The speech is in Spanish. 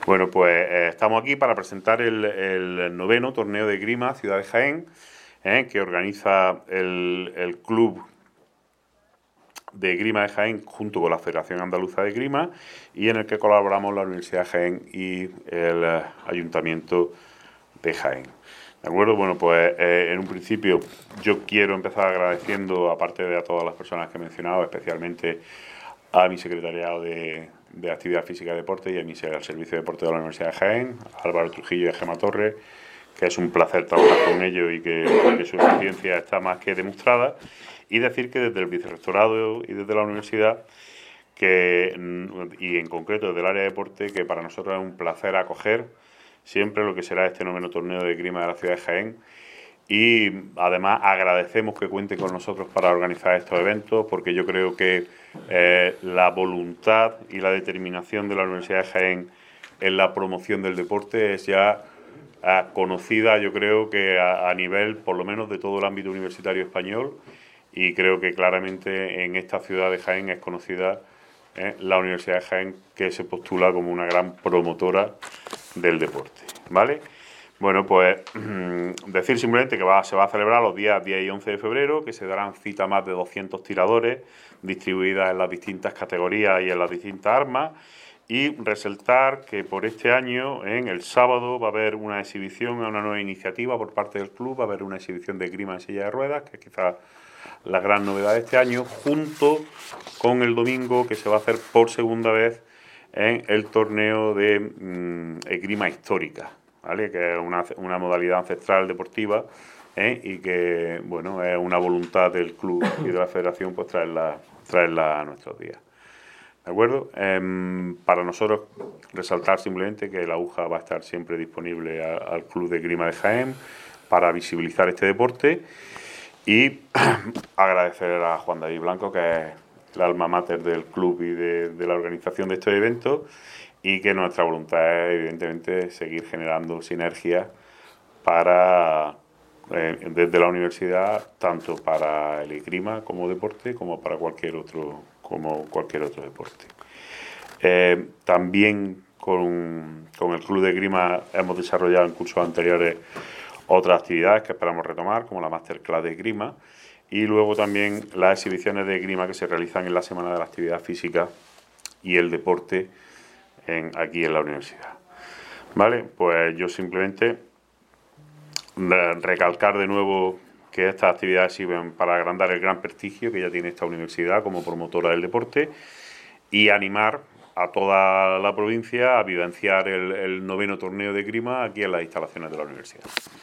Bueno, pues estamos aquí para presentar el noveno torneo de Grima Ciudad de Jaén, que organiza el Club de Grima de Jaén junto con la Federación Andaluza de Grima, y en el que colaboramos la Universidad de Jaén y el Ayuntamiento de Jaén. ¿De acuerdo? Bueno, pues en un principio yo quiero empezar agradeciendo, aparte de a todas las personas que he mencionado, especialmente a mi secretariado de Actividad Física y Deporte y a al Servicio de Deporte de la Universidad de Jaén, a Álvaro Trujillo y a Gemma Torres, que es un placer trabajar con ellos y que su eficiencia está más que demostrada. Y decir que desde el Vicerrectorado y desde la Universidad, y en concreto desde el área de deporte, que para nosotros es un placer acoger siempre lo que será este noveno torneo de Grima de la ciudad de Jaén. Y además agradecemos que cuente con nosotros para organizar estos eventos, porque yo creo que la voluntad y la determinación de la Universidad de Jaén en la promoción del deporte es ya conocida, yo creo que a nivel por lo menos de todo el ámbito universitario español, y creo que claramente en esta ciudad de Jaén es conocida la Universidad de Jaén, que se postula como una gran promotora del deporte, ¿vale? Bueno, pues decir simplemente que se va a celebrar los días 10 y 11 de febrero, que se darán cita a más de 200 tiradores distribuidas en las distintas categorías y en las distintas armas, y resaltar que por este año, en el sábado, va a haber una exhibición, una nueva iniciativa por parte del club, va a haber una exhibición de grima en silla de ruedas, que es quizás la gran novedad de este año, junto con el domingo, que se va a hacer por segunda vez en el torneo de esgrima histórica, ¿vale? Que es una modalidad ancestral deportiva, y que, bueno, es una voluntad del club y de la federación pues traerla a nuestros días. ¿De acuerdo? Para nosotros resaltar simplemente que la UJA va a estar siempre disponible al Club de Grima de Jaén para visibilizar este deporte, y agradecer a Juan David Blanco, que es el alma mater del club y de la organización de estos eventos, y que nuestra voluntad es evidentemente seguir generando sinergias para desde la universidad, tanto para el esgrima como deporte como para cualquier otro deporte. También con el Club de Esgrima hemos desarrollado en cursos anteriores otras actividades que esperamos retomar, como la Masterclass de Esgrima, y luego también las exhibiciones de esgrima que se realizan en la Semana de la Actividad Física y el Deporte aquí en la universidad. ¿Vale? Pues yo simplemente recalcar de nuevo que estas actividades sirven para agrandar el gran prestigio que ya tiene esta universidad como promotora del deporte, y animar a toda la provincia a vivenciar el noveno torneo de esgrima aquí en las instalaciones de la universidad.